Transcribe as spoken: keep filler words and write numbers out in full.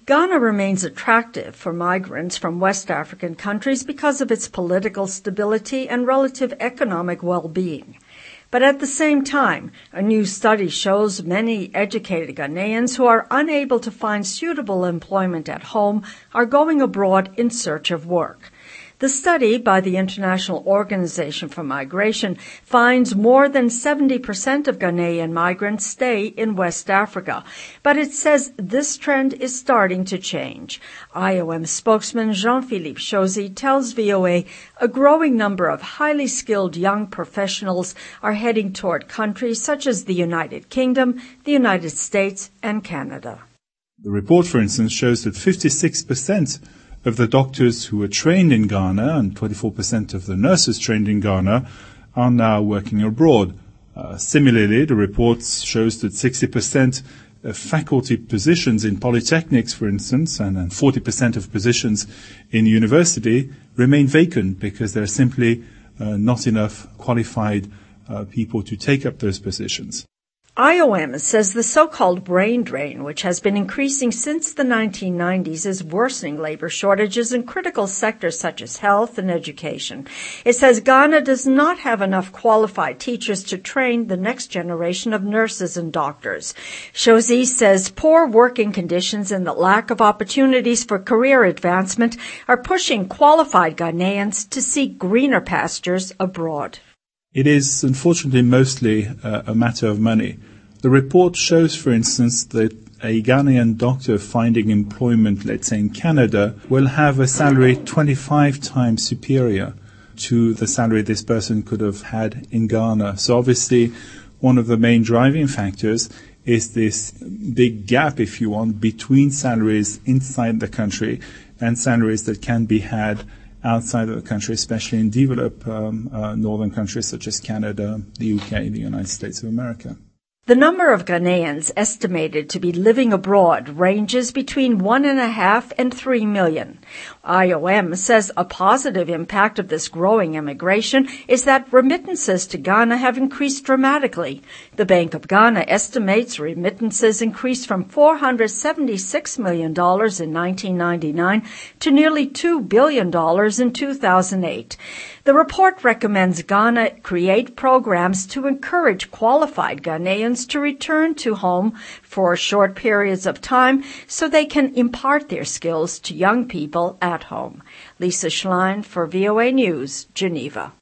Ghana remains attractive for migrants from West African countries because of its political stability and relative economic well-being. But at the same time, a new study shows many educated Ghanaians who are unable to find suitable employment at home are going abroad in search of work. The study by the International Organization for Migration finds more than seventy percent of Ghanaian migrants stay in West Africa, but it says this trend is starting to change. I O M spokesman Jean-Philippe Chozy tells V O A a growing number of highly skilled young professionals are heading toward countries such as the United Kingdom, the United States, and Canada. The report, for instance, shows that fifty-six percent of the doctors who were trained in Ghana and twenty-four percent of the nurses trained in Ghana are now working abroad. Uh, similarly, the report shows that sixty percent of faculty positions in polytechnics, for instance, and, and forty percent of positions in university remain vacant because there are simply uh, not enough qualified uh, people to take up those positions. I O M says the so-called brain drain, which has been increasing since the nineteen nineties, is worsening labor shortages in critical sectors such as health and education. It says Ghana does not have enough qualified teachers to train the next generation of nurses and doctors. Chozy says poor working conditions and the lack of opportunities for career advancement are pushing qualified Ghanaians to seek greener pastures abroad. It is, unfortunately, mostly uh, a matter of money. The report shows, for instance, that a Ghanaian doctor finding employment, let's say in Canada, will have a salary twenty-five times superior to the salary this person could have had in Ghana. So obviously, one of the main driving factors is this big gap, if you want, between salaries inside the country and salaries that can be had outside of the country, especially in developed um, uh, northern countries such as Canada, the U K, the United States of America. The number of Ghanaians estimated to be living abroad ranges between one and a half and three million. I O M says a positive impact of this growing immigration is that remittances to Ghana have increased dramatically. The Bank of Ghana estimates remittances increased from four hundred seventy-six million dollars in nineteen ninety-nine to nearly two billion dollars in two thousand eight. The report recommends Ghana create programs to encourage qualified Ghanaians to return to home for short periods of time so they can impart their skills to young people at home. Lisa Schlein for V O A News, Geneva.